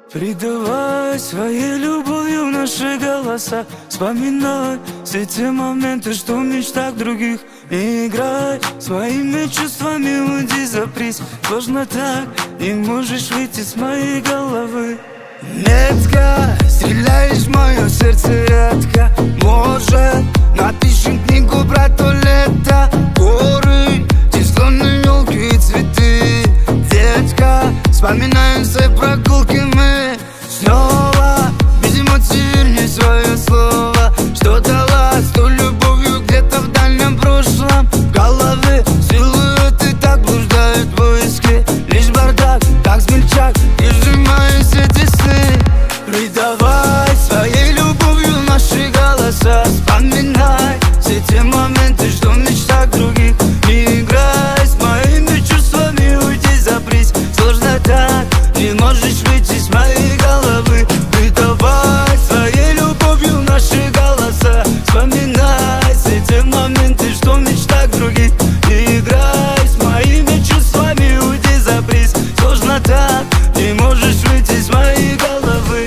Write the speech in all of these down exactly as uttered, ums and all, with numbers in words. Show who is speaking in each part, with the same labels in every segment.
Speaker 1: Придавай своей любовью наши голоса, вспоминай все те моменты, что в мечтах других. И играй своими чувствами, уйди за приз. Сложно так, не можешь выйти с моей головы. Детка, стреляешь в мое сердце редко. Может, напишем книгу про то лето. Горы, те склоны, елки и цветы. Детка, вспоминаем свои прогулки мы снова. Без эмоций верни свое слово, что дала с той любовью где-то в дальнем прошлом. В голове силуэты так блуждают в поиске. Лишь бардак, как смельчак, и сжимаю все эти сны. Придавай своей любовью наши голоса, вспоминай все те моменты, что в мечтах других. Не играй с моими чувствами, уйди за приз. Сложно так, не можешь выйти с моей головы. Придавай своей любовью наши голоса, вспоминай все те моменты, что в мечтах других. Не играй с моими чувствами, уйди за приз. Сложно так, не можешь выйти с моей головы.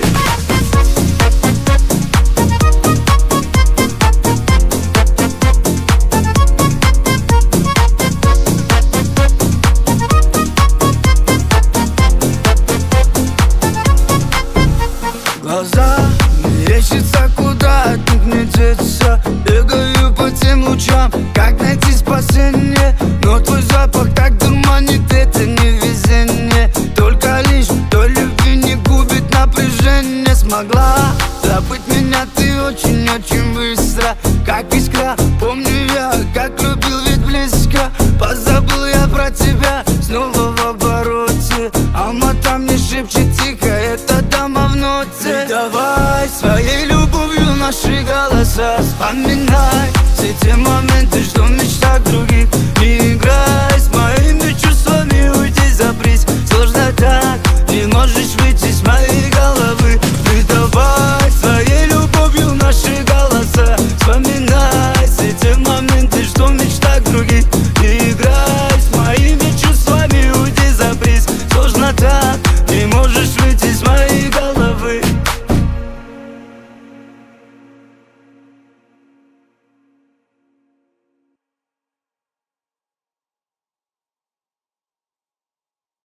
Speaker 1: Глаза мерещится, куда от них не деться. Бегаю по тем лучам, как найти спасение. Но твой запах так дурманит, это не везение. Только лишь той любви не губит напряжение. Смогла забыть меня ты очень-очень быстро, как искра. Помню я, как любил, ведь близко. Позабыл я про тебя, снова в обороте. Алма-Ата мне шепчет тихо, это дама в ноте. Придавай своей любовью наши голоса, вспоминай все те моменты, что в мечтах других.